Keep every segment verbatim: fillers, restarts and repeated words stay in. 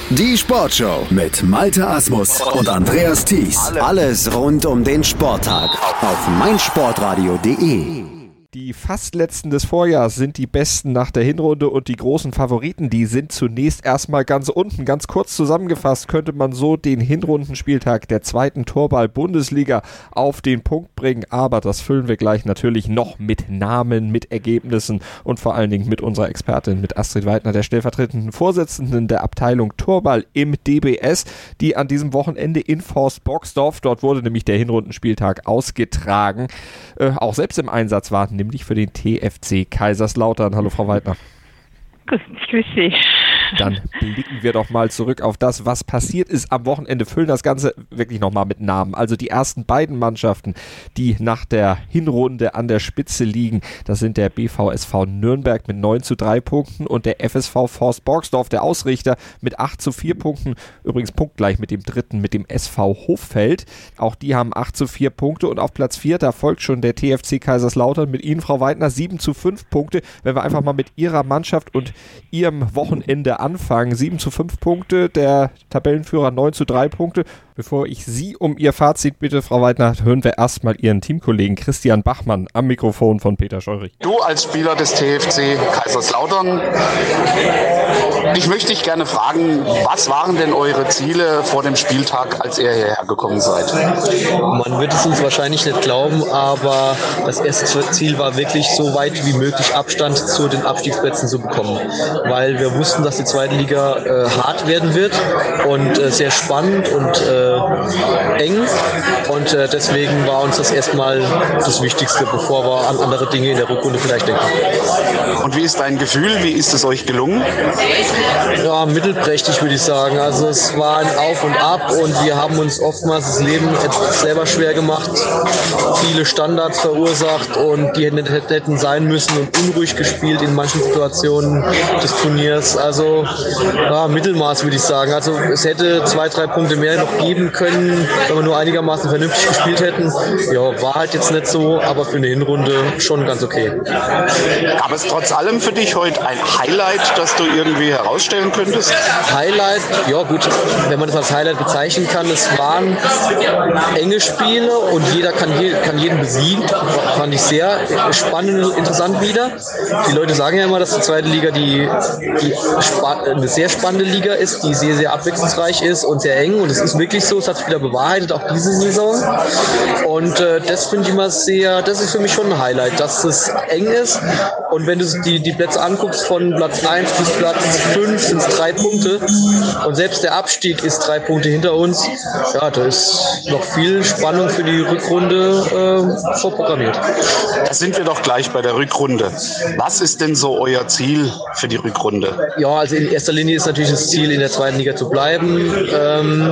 Die Sportshow mit Malte Asmus und Andreas Thies. Alles rund um den Sporttag auf meinsportradio punkt de. Die fast letzten des Vorjahrs sind die besten nach der Hinrunde und die großen Favoriten, die sind zunächst erstmal ganz unten. Ganz kurz zusammengefasst könnte man so den Hinrundenspieltag der zweiten Torball-Bundesliga auf den Punkt bringen, aber das füllen wir gleich natürlich noch mit Namen, mit Ergebnissen und vor allen Dingen mit unserer Expertin, mit Astrid Weidner, der stellvertretenden Vorsitzenden der Abteilung Torball im D B S, die an diesem Wochenende in Forst-Boxdorf, dort wurde nämlich der Hinrundenspieltag ausgetragen, äh, auch selbst im Einsatz war, nämlich für den T F C Kaiserslautern. Hallo Frau Weidner. Grüß dich. Dann blicken wir doch mal zurück auf das, was passiert ist am Wochenende. Füllen das Ganze wirklich nochmal mit Namen. Also die ersten beiden Mannschaften, die nach der Hinrunde an der Spitze liegen, das sind der B V S V Nürnberg mit neun zu drei Punkten und der F S V Forst Boxdorf, der Ausrichter, mit acht zu vier Punkten. Übrigens punktgleich mit dem dritten, mit dem S V Hoffeld. Auch die haben acht zu vier Punkte und auf Platz vier, da folgt schon der T F C Kaiserslautern mit Ihnen, Frau Weidner, sieben zu fünf Punkte. Wenn wir einfach mal mit Ihrer Mannschaft und Ihrem Wochenende anfangen. sieben zu fünf Punkte, der Tabellenführer neun zu drei Punkte. Bevor ich Sie um Ihr Fazit bitte, Frau Weidner, hören wir erstmal Ihren Teamkollegen Christian Bachmann am Mikrofon von Peter Scheurich. Du als Spieler des T F C Kaiserslautern, ich möchte dich gerne fragen, was waren denn eure Ziele vor dem Spieltag, als ihr hierher gekommen seid? Man wird es uns wahrscheinlich nicht glauben, aber das erste Ziel war wirklich so weit wie möglich Abstand zu den Abstiegsplätzen zu bekommen, weil wir wussten, dass die zweite Liga äh, hart werden wird und äh, sehr spannend und äh, eng und äh, deswegen war uns das erstmal das Wichtigste, bevor wir an andere Dinge in der Rückrunde vielleicht denken. Und wie ist dein Gefühl? Wie ist es euch gelungen? Ja, mittelprächtig würde ich sagen. Also es war ein Auf und Ab und wir haben uns oftmals das Leben etwas selber schwer gemacht, viele Standards verursacht und die hätten sein müssen und unruhig gespielt in manchen Situationen des Turniers. Also ja, Mittelmaß würde ich sagen. Also es hätte zwei, drei Punkte mehr noch geben können, wenn wir nur einigermaßen vernünftig gespielt hätten. Ja, war halt jetzt nicht so, aber für eine Hinrunde schon ganz okay. Gab es trotz allem für dich heute ein Highlight, das du irgendwie herausstellen könntest? Highlight, ja gut, wenn man das als Highlight bezeichnen kann, es waren enge Spiele und jeder kann, je, kann jeden besiegen. Fand ich sehr spannend und interessant wieder. Die Leute sagen ja immer, dass die zweite Liga die, die spa- eine sehr spannende Liga ist, die sehr, sehr abwechslungsreich ist und sehr eng und es ist wirklich so, es hat sich wieder bewahrheitet, auch diese Saison. Und äh, das finde ich immer sehr, das ist für mich schon ein Highlight, dass es eng ist. Und wenn du die, die Plätze anguckst, von Platz eins bis Platz fünf sind es drei Punkte. Und selbst der Abstieg ist drei Punkte hinter uns. Ja, da ist noch viel Spannung für die Rückrunde äh, vorprogrammiert. Da sind wir doch gleich bei der Rückrunde. Was ist denn so euer Ziel für die Rückrunde? Ja, also in erster Linie ist natürlich das Ziel, in der zweiten Liga zu bleiben. Ähm,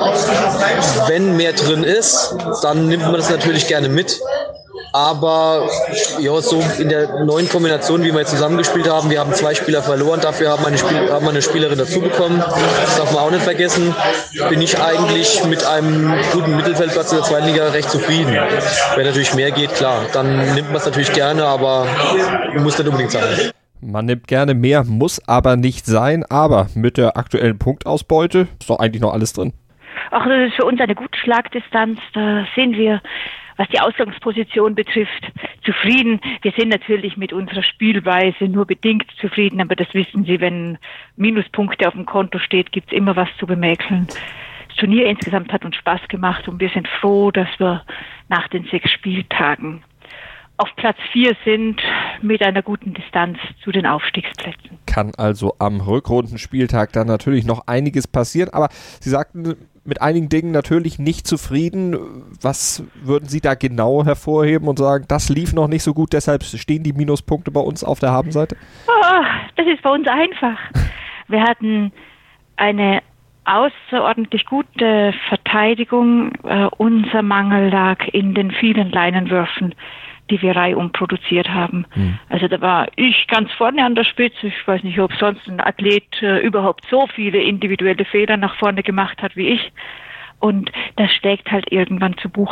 wenn mehr drin ist, dann nimmt man das natürlich gerne mit. Aber ja, so in der neuen Kombination, wie wir jetzt zusammengespielt haben, wir haben zwei Spieler verloren, dafür haben wir eine, Spiel- haben wir eine Spielerin dazu bekommen. Das darf man auch nicht vergessen. Bin ich eigentlich mit einem guten Mittelfeldplatz in der zweiten Liga recht zufrieden. Wenn natürlich mehr geht, klar, dann nimmt man es natürlich gerne, aber muss nicht unbedingt sein. Man nimmt gerne mehr, muss aber nicht sein, aber mit der aktuellen Punktausbeute ist doch eigentlich noch alles drin. Ach, das ist für uns eine gute Schlagdistanz. Da sind wir, was die Ausgangsposition betrifft, zufrieden. Wir sind natürlich mit unserer Spielweise nur bedingt zufrieden, aber das wissen Sie, wenn Minuspunkte auf dem Konto steht, gibt es immer was zu bemäkeln. Das Turnier insgesamt hat uns Spaß gemacht und wir sind froh, dass wir nach den sechs Spieltagen auf Platz vier sind mit einer guten Distanz zu den Aufstiegsplätzen. Kann also am Rückrundenspieltag dann natürlich noch einiges passieren, aber Sie sagten mit einigen Dingen natürlich nicht zufrieden. Was würden Sie da genau hervorheben und sagen, das lief noch nicht so gut, deshalb stehen die Minuspunkte bei uns auf der Habenseite? Oh, das ist bei uns einfach. Wir hatten eine außerordentlich gute Verteidigung. Uh, unser Mangel lag in den vielen Leinenwürfen, die wir reihum produziert haben. Hm. Also da war ich ganz vorne an der Spitze. Ich weiß nicht, ob sonst ein Athlet äh, überhaupt so viele individuelle Fehler nach vorne gemacht hat wie ich. Und das schlägt halt irgendwann zu Buche.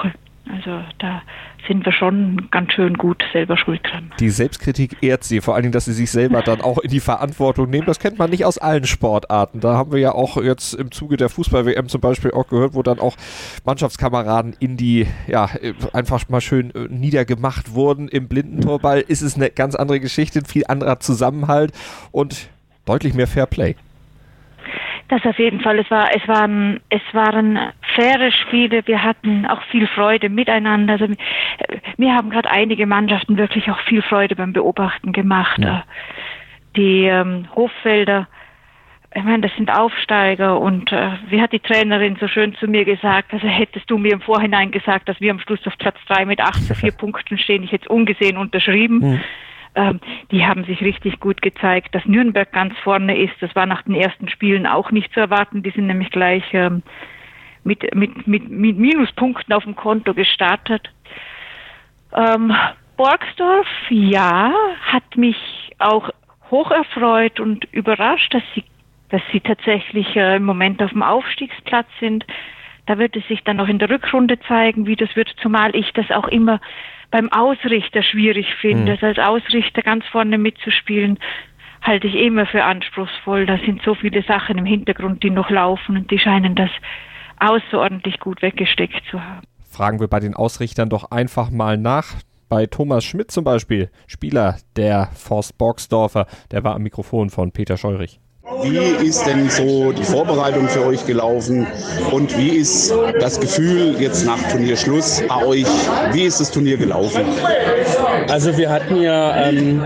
Also da sind wir schon ganz schön gut selber schuld dran. Die Selbstkritik ehrt sie, vor allen Dingen, dass sie sich selber dann auch in die Verantwortung nehmen. Das kennt man nicht aus allen Sportarten. Da haben wir ja auch jetzt im Zuge der Fußball-W M zum Beispiel auch gehört, wo dann auch Mannschaftskameraden in die, ja, einfach mal schön niedergemacht wurden. Im Blindentorball ist es eine ganz andere Geschichte, viel anderer Zusammenhalt und deutlich mehr Fairplay. Das auf jeden Fall. Es war, es waren, es waren faire Spiele. Wir hatten auch viel Freude miteinander. Also mir haben gerade einige Mannschaften wirklich auch viel Freude beim Beobachten gemacht. Ja. Die ähm, Hoffelder, ich meine, das sind Aufsteiger und äh, wie hat die Trainerin so schön zu mir gesagt, also hättest du mir im Vorhinein gesagt, dass wir am Schluss auf Platz drei mit acht zu vier Punkten stehen, ich hätte es ungesehen unterschrieben. Mhm. Die haben sich richtig gut gezeigt, dass Nürnberg ganz vorne ist. Das war nach den ersten Spielen auch nicht zu erwarten. Die sind nämlich gleich ähm, mit, mit, mit, mit Minuspunkten auf dem Konto gestartet. Ähm, Borgsdorf, ja, hat mich auch hoch erfreut und überrascht, dass sie, dass sie tatsächlich äh, im Moment auf dem Aufstiegsplatz sind. Da wird es sich dann noch in der Rückrunde zeigen, wie das wird, zumal ich das auch immer beim Ausrichter schwierig finde. Mhm. Als Ausrichter ganz vorne mitzuspielen, halte ich immer für anspruchsvoll. Da sind so viele Sachen im Hintergrund, die noch laufen und die scheinen das außerordentlich gut weggesteckt zu haben. Fragen wir bei den Ausrichtern doch einfach mal nach. Bei Thomas Schmidt zum Beispiel, Spieler der Forst Borgsdorfer, der war am Mikrofon von Peter Scheurich. Wie ist denn so die Vorbereitung für euch gelaufen und wie ist das Gefühl jetzt nach Turnierschluss bei euch? Wie ist das Turnier gelaufen? Also wir hatten ja ähm,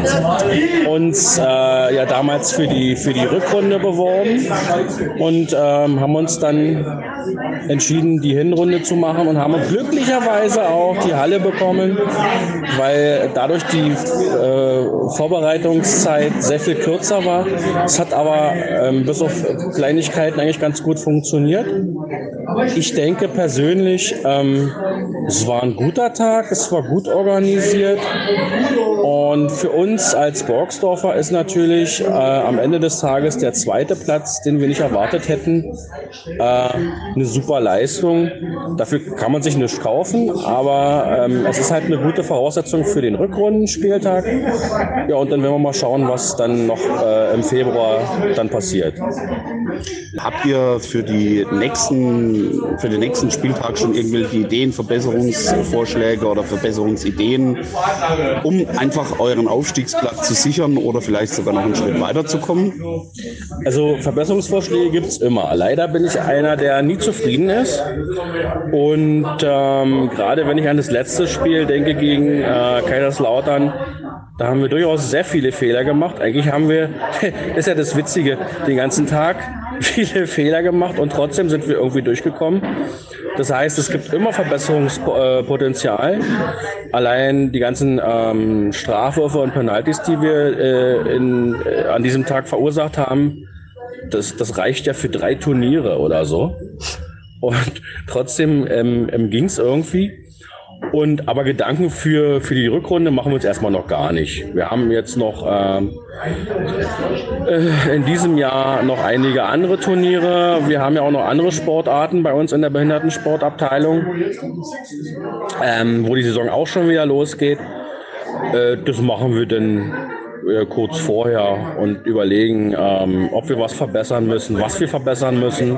uns äh, ja damals für die für die Rückrunde beworben und ähm, haben uns dann entschieden, die Hinrunde zu machen und haben glücklicherweise auch die Halle bekommen, weil dadurch die äh, Vorbereitungszeit sehr viel kürzer war. Es hat aber ähm, bis auf Kleinigkeiten eigentlich ganz gut funktioniert. Ich denke persönlich, ähm, es war ein guter Tag, es war gut organisiert und für uns als Borgsdorfer ist natürlich äh, am Ende des Tages der zweite Platz, den wir nicht erwartet hätten, äh, eine super Leistung. Dafür kann man sich nichts kaufen, aber ähm, es ist halt eine gute Voraussetzung für den Rückrundenspieltag. Ja, und dann werden wir mal schauen, was dann noch äh, im Februar dann passiert. Habt ihr für die nächsten, für den nächsten Spieltag schon irgendwelche Ideen, Verbesserungsvorschläge oder Verbesserungsideen, um einfach euren Aufstiegsplatz zu sichern oder vielleicht sogar noch einen Schritt weiterzukommen? Also Verbesserungsvorschläge gibt es immer. Leider bin ich einer, der nie zufrieden ist. Und ähm, gerade wenn ich an das letzte Spiel denke gegen äh, Kaiserslautern, da haben wir durchaus sehr viele Fehler gemacht. Eigentlich haben wir, das ist ja das Witzige, den ganzen Tag viele Fehler gemacht und trotzdem sind wir irgendwie durchgekommen. Das heißt, es gibt immer Verbesserungspotenzial. Allein die ganzen ähm, Strafwürfe und Penalties, die wir äh, in, äh, an diesem Tag verursacht haben, das, das reicht ja für drei Turniere oder so. Und trotzdem ähm, ähm, ging es irgendwie. Und aber Gedanken für für die Rückrunde machen wir uns erstmal noch gar nicht. Wir haben jetzt noch ähm, äh, in diesem Jahr noch einige andere Turniere. Wir haben ja auch noch andere Sportarten bei uns in der Behindertensportabteilung, ähm, wo die Saison auch schon wieder losgeht. Äh, das machen wir dann äh, kurz vorher und überlegen, ähm, ob wir was verbessern müssen, was wir verbessern müssen.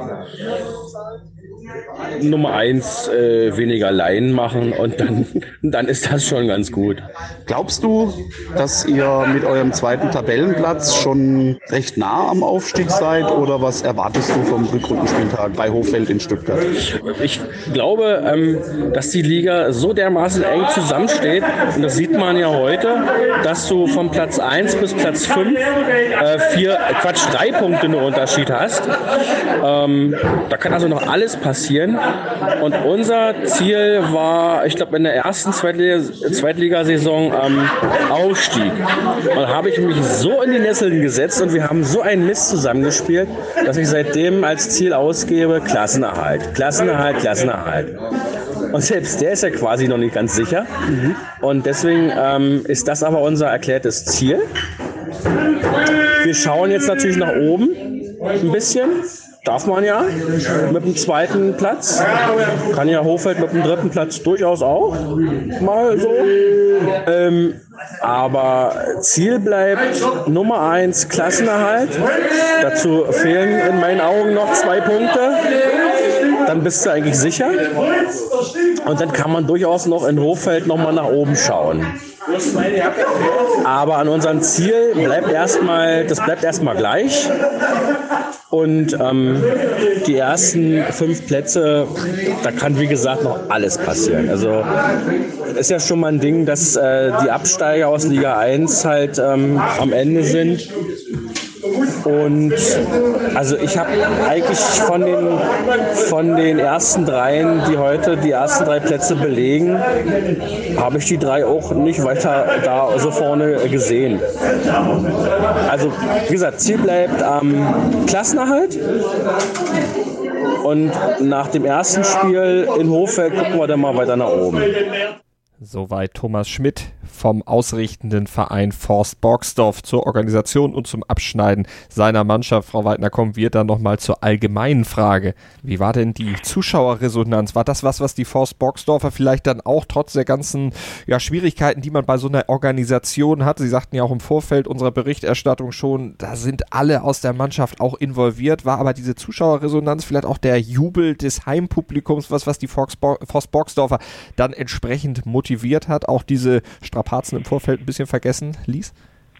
Nummer eins, äh, weniger Laien machen und dann, dann ist das schon ganz gut. Glaubst du, dass ihr mit eurem zweiten Tabellenplatz schon recht nah am Aufstieg seid oder was erwartest du vom Rückrundenspieltag bei Hochfeld in Stuttgart? Ich glaube, ähm, dass die Liga so dermaßen eng zusammensteht und das sieht man ja heute, dass du von Platz eins bis Platz fünf äh, vier, Quatsch, drei Punkte nur Unterschied hast. Ähm, da kann also noch alles passieren. Und unser Ziel war, ich glaube, in der ersten Zweitligasaison ähm, Aufstieg. Und da habe ich mich so in die Nesseln gesetzt und wir haben so einen Mist zusammengespielt, dass ich seitdem als Ziel ausgebe, Klassenerhalt, Klassenerhalt, Klassenerhalt. Und selbst der ist ja quasi noch nicht ganz sicher. Mhm. Und deswegen ähm, ist das aber unser erklärtes Ziel. Wir schauen jetzt natürlich nach oben ein bisschen. darf man ja mit dem zweiten Platz. Kann ja Hochfeld mit dem dritten Platz durchaus auch. Mal so. Ähm, aber Ziel bleibt Nummer eins Klassenerhalt. Dazu fehlen in meinen Augen noch zwei Punkte. Dann bist du eigentlich sicher. Und dann kann man durchaus noch in Hochfeld nochmal nach oben schauen. Aber an unserem Ziel bleibt erstmal, das bleibt erstmal gleich. Und ähm, die ersten fünf Plätze, da kann wie gesagt noch alles passieren. Also ist ja schon mal ein Ding, dass äh, die Absteiger aus Liga eins halt ähm, am Ende sind. Und also ich habe eigentlich von den, von den ersten dreien, die heute die ersten drei Plätze belegen, habe ich die drei auch nicht weiter da so vorne gesehen. Also wie gesagt, Ziel bleibt am ähm, Klassenerhalt. Und nach dem ersten Spiel in Hochfeld gucken wir dann mal weiter nach oben. Soweit Thomas Schmidt vom ausrichtenden Verein Forst Borgsdorf zur Organisation und zum Abschneiden seiner Mannschaft. Frau Weidner, kommen wir dann nochmal zur allgemeinen Frage. Wie war denn die Zuschauerresonanz? War das was, was die Forst Borgsdorfer vielleicht dann auch trotz der ganzen ja, Schwierigkeiten, die man bei so einer Organisation hat? Sie sagten ja auch im Vorfeld unserer Berichterstattung schon, da sind alle aus der Mannschaft auch involviert. War aber diese Zuschauerresonanz vielleicht auch der Jubel des Heimpublikums, was, was die Forst Borgsdorfer dann entsprechend motiviert hat, auch diese Strapazen im Vorfeld ein bisschen vergessen ließ?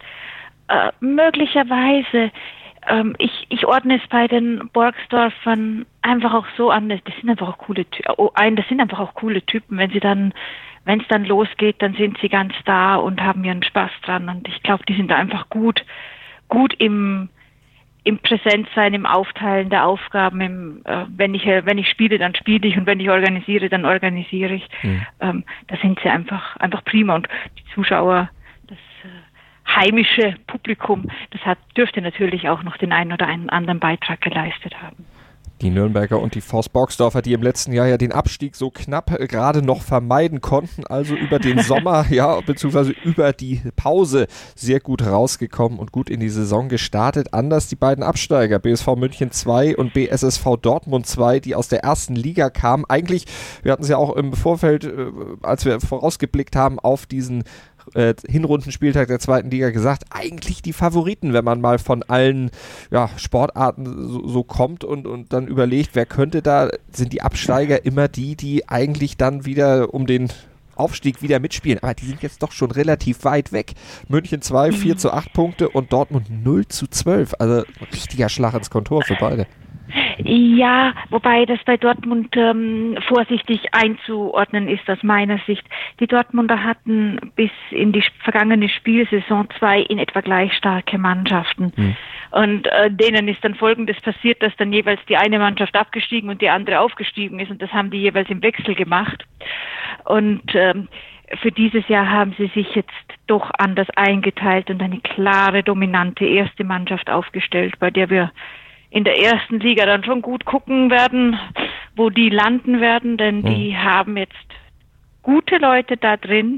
Äh, möglicherweise. Ähm, ich, ich ordne es bei den Borgsdorfern einfach auch so an, das sind einfach auch coole Typen, oh, das sind einfach auch coole Typen. Wenn sie dann, wenn es dann losgeht, dann sind sie ganz da und haben ihren Spaß dran. Und ich glaube, die sind da einfach gut, gut im im Präsentsein, im Aufteilen der Aufgaben, im, äh, wenn ich äh, wenn ich spiele, dann spiele ich und wenn ich organisiere, dann organisiere ich. Mhm. Ähm, da sind sie einfach einfach prima und die Zuschauer, das äh, heimische Publikum, das hat dürfte natürlich auch noch den einen oder einen anderen Beitrag geleistet haben. Die Nürnberger und die Forst Borgsdorfer, die im letzten Jahr ja den Abstieg so knapp äh, gerade noch vermeiden konnten, also über den Sommer, ja, beziehungsweise über die Pause sehr gut rausgekommen und gut in die Saison gestartet. Anders die beiden Absteiger, B S V München zwei und B S S V Dortmund zwei, die aus der ersten Liga kamen. Eigentlich, wir hatten es ja auch im Vorfeld, äh, als wir vorausgeblickt haben auf diesen Äh, Hinrundenspieltag der zweiten Liga gesagt, eigentlich die Favoriten, wenn man mal von allen ja, Sportarten so, so kommt und, und dann überlegt, wer könnte da, sind die Absteiger immer die, die eigentlich dann wieder um den Aufstieg wieder mitspielen, aber die sind jetzt doch schon relativ weit weg. München zwei, vier zu acht Punkte und Dortmund null zu zwölf, also ein richtiger Schlag ins Kontor für beide. Ja, wobei das bei Dortmund ähm, vorsichtig einzuordnen ist aus meiner Sicht. Die Dortmunder hatten bis in die vergangene Spielsaison zwei in etwa gleich starke Mannschaften. Mhm. Und äh, denen ist dann Folgendes passiert, dass dann jeweils die eine Mannschaft abgestiegen und die andere aufgestiegen ist und das haben die jeweils im Wechsel gemacht. Und ähm, für dieses Jahr haben sie sich jetzt doch anders eingeteilt und eine klare, dominante erste Mannschaft aufgestellt, bei der wir in der ersten Liga dann schon gut gucken werden, wo die landen werden, denn mhm. die haben jetzt gute Leute da drin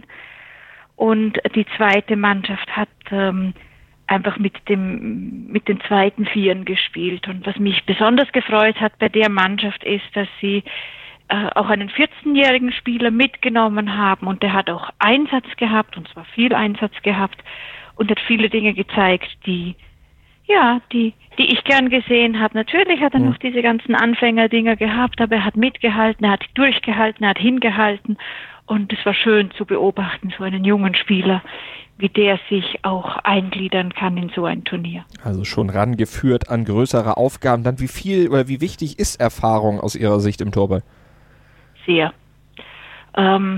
und die zweite Mannschaft hat ähm, einfach mit dem mit den zweiten Vieren gespielt und was mich besonders gefreut hat bei der Mannschaft ist, dass sie äh, auch einen vierzehnjährigen Spieler mitgenommen haben und der hat auch Einsatz gehabt und zwar viel Einsatz gehabt und hat viele Dinge gezeigt, die Ja, die, die ich gern gesehen habe. Natürlich hat er mhm. noch diese ganzen Anfängerdinger gehabt, aber er hat mitgehalten, er hat durchgehalten, er hat hingehalten und es war schön zu beobachten, so einen jungen Spieler, wie der sich auch eingliedern kann in so ein Turnier. Also schon rangeführt an größere Aufgaben. Dann wie viel oder wie wichtig ist Erfahrung aus Ihrer Sicht im Torball? Sehr. Ähm,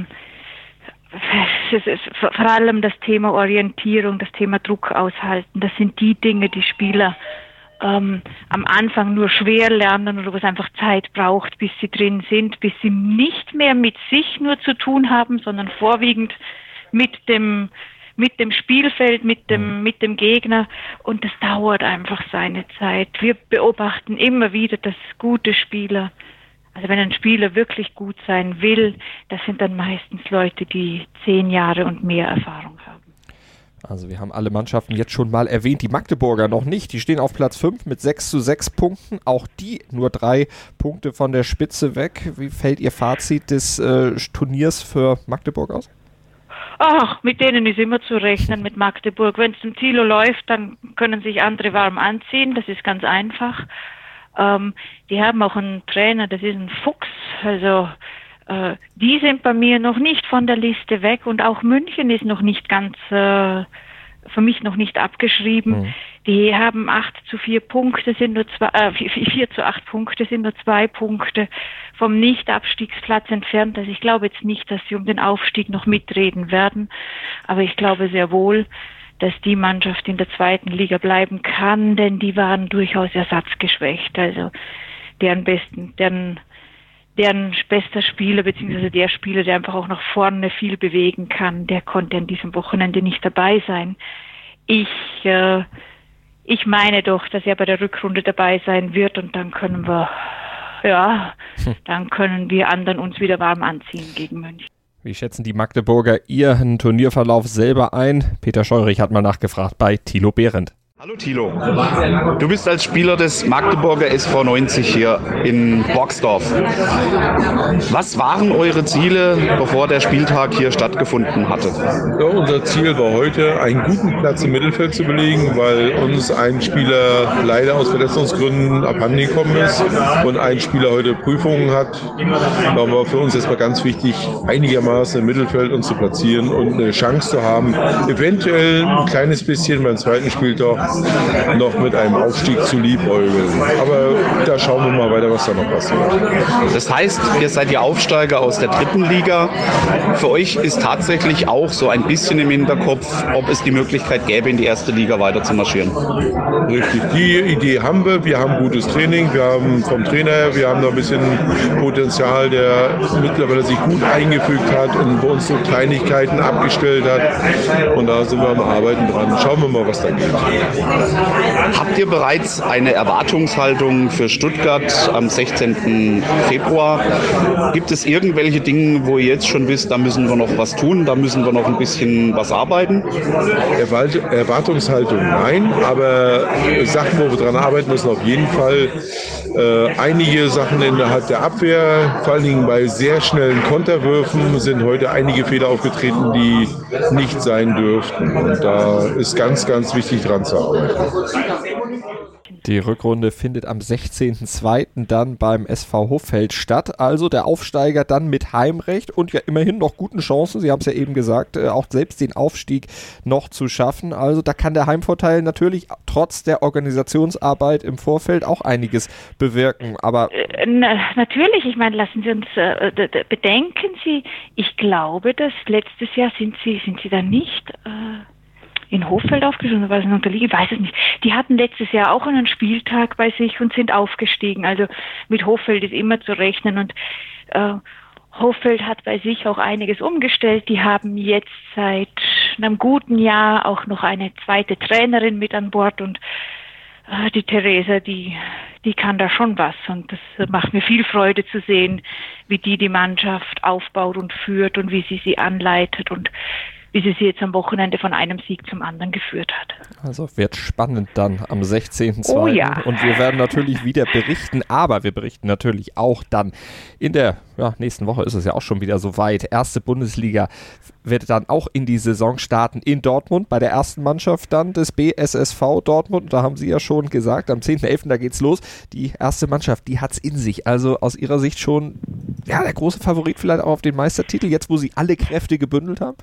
Es ist vor allem das Thema Orientierung, das Thema Druck aushalten. Das sind die Dinge, die Spieler ähm, am Anfang nur schwer lernen oder wo es einfach Zeit braucht, bis sie drin sind, bis sie nicht mehr mit sich nur zu tun haben, sondern vorwiegend mit dem mit dem Spielfeld, mit dem mit dem Gegner. Und das dauert einfach seine Zeit. Wir beobachten immer wieder, dass gute Spieler, also wenn ein Spieler wirklich gut sein will, das sind dann meistens Leute, die zehn Jahre und mehr Erfahrung haben. Also wir haben alle Mannschaften jetzt schon mal erwähnt, die Magdeburger noch nicht. Die stehen auf Platz fünf mit sechs zu sechs Punkten. Auch die nur drei Punkte von der Spitze weg. Wie fällt Ihr Fazit des äh, Turniers für Magdeburg aus? Ach, mit denen ist immer zu rechnen, mit Magdeburg. Wenn es zum Ziel läuft, dann können sich andere warm anziehen. Das ist ganz einfach. Ähm, die haben auch einen Trainer, das ist ein Fuchs. Also äh, die sind bei mir noch nicht von der Liste weg. Und auch München ist noch nicht ganz, äh, für mich noch nicht abgeschrieben. Mhm. Die haben acht zu vier Punkte, sind nur zwei, äh, vier zu acht Punkte, sind nur zwei Punkte vom Nicht-Abstiegsplatz entfernt. Also ich glaube jetzt nicht, dass sie um den Aufstieg noch mitreden werden. Aber ich glaube sehr wohl, dass die Mannschaft in der zweiten Liga bleiben kann, denn die waren durchaus ersatzgeschwächt. Also deren besten, deren, deren bester Spieler, beziehungsweise der Spieler, der einfach auch nach vorne viel bewegen kann, der konnte an diesem Wochenende nicht dabei sein. Ich, äh, ich meine doch, dass er bei der Rückrunde dabei sein wird und dann können wir, ja, hm. dann können wir anderen uns wieder warm anziehen gegen München. Wie schätzen die Magdeburger ihren Turnierverlauf selber ein? Peter Scheurich hat mal nachgefragt bei Thilo Behrendt. Hallo Thilo, du bist als Spieler des Magdeburger S V neunzig hier in Boxdorf. Was waren eure Ziele, bevor der Spieltag hier stattgefunden hatte? Ja, unser Ziel war heute, einen guten Platz im Mittelfeld zu belegen, weil uns ein Spieler leider aus Verletzungsgründen abhanden gekommen ist und ein Spieler heute Prüfungen hat. Da war für uns erstmal ganz wichtig, einigermaßen im Mittelfeld uns zu platzieren und eine Chance zu haben, eventuell ein kleines bisschen beim zweiten Spieltag noch mit einem Aufstieg zu liebäugeln. Aber da schauen wir mal weiter, was da noch passiert. Das heißt, ihr seid ja Aufsteiger aus der dritten Liga. Für euch ist tatsächlich auch so ein bisschen im Hinterkopf, ob es die Möglichkeit gäbe, in die erste Liga weiter zu marschieren. Richtig, die Idee haben wir. Wir haben gutes Training, wir haben vom Trainer her, wir haben noch ein bisschen Potenzial, der mittlerweile sich gut eingefügt hat und bei uns so Kleinigkeiten abgestellt hat. Und da sind wir am Arbeiten dran. Schauen wir mal, was da geht. Habt ihr bereits eine Erwartungshaltung für Stuttgart am sechzehnten Februar? Gibt es irgendwelche Dinge, wo ihr jetzt schon wisst, da müssen wir noch was tun, da müssen wir noch ein bisschen was arbeiten? Erwartungshaltung nein, aber Sachen, wo wir dran arbeiten müssen, auf jeden Fall. Äh, einige Sachen innerhalb der Abwehr, vor allen Dingen bei sehr schnellen Konterwürfen, sind heute einige Fehler aufgetreten, die nicht sein dürften. Und da ist ganz, ganz wichtig, dran zu arbeiten. Die Rückrunde findet am sechzehnten zweiten dann beim S V Hoffeld statt. Also der Aufsteiger dann mit Heimrecht und ja immerhin noch guten Chancen, Sie haben es ja eben gesagt, auch selbst den Aufstieg noch zu schaffen. Also da kann der Heimvorteil natürlich trotz der Organisationsarbeit im Vorfeld auch einiges bewirken. Aber äh, na, natürlich, ich meine, lassen Sie uns äh, d- d- bedenken Sie, ich glaube, dass letztes Jahr sind Sie, sind Sie da nicht... Äh in Hoffeld aufgestiegen, oder war es in der Liga? Ich weiß es nicht. Die hatten letztes Jahr auch einen Spieltag bei sich und sind aufgestiegen. Also mit Hoffeld ist immer zu rechnen und äh, Hoffeld hat bei sich auch einiges umgestellt. Die haben jetzt seit einem guten Jahr auch noch eine zweite Trainerin mit an Bord und äh, die Theresa, die, die kann da schon was und das macht mir viel Freude zu sehen, wie die die Mannschaft aufbaut und führt und wie sie sie anleitet und wie sie sie jetzt am Wochenende von einem Sieg zum anderen geführt hat. Also wird spannend dann am sechzehnten zweiten Oh ja. Und wir werden natürlich wieder berichten, aber wir berichten natürlich auch dann in der ja, nächsten Woche ist es ja auch schon wieder soweit. Erste Bundesliga wird dann auch in die Saison starten in Dortmund, bei der ersten Mannschaft dann des B S S V Dortmund. Da haben Sie ja schon gesagt, am zehnten elften da geht's los. Die erste Mannschaft, die hat's in sich. Also aus Ihrer Sicht schon ja, der große Favorit vielleicht auch auf den Meistertitel, jetzt wo Sie alle Kräfte gebündelt haben?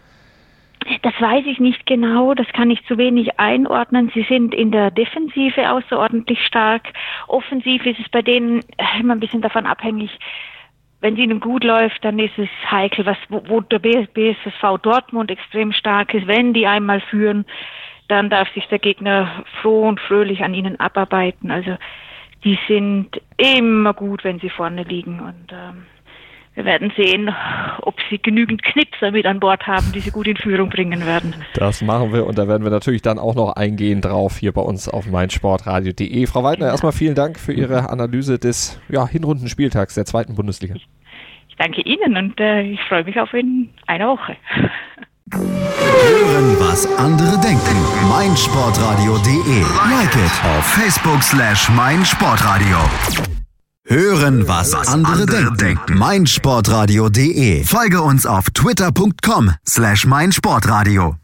Das weiß ich nicht genau, das kann ich zu wenig einordnen. Sie sind in der Defensive außerordentlich stark. Offensiv ist es bei denen immer ein bisschen davon abhängig, wenn es ihnen gut läuft, dann ist es heikel, was, wo, wo der B S S V Dortmund extrem stark ist. Wenn die einmal führen, dann darf sich der Gegner froh und fröhlich an ihnen abarbeiten. Also die sind immer gut, wenn sie vorne liegen und ähm, wir werden sehen, ob sie genügend Knipser mit an Bord haben, die sie gut in Führung bringen werden. Das machen wir und da werden wir natürlich dann auch noch eingehen drauf hier bei uns auf meinsportradio punkt de. Frau Weidner, erstmal vielen Dank für Ihre Analyse des ja, Hinrundenspieltags der zweiten Bundesliga. Ich danke Ihnen und äh, ich freue mich auf in einer Woche. Hören, was andere denken. meinsportradio punkt de. Like it auf Facebook slash meinsportradio. Hören, was andere denken. meinsportradio punkt de. Folge uns auf twitter punkt com slash meinsportradio.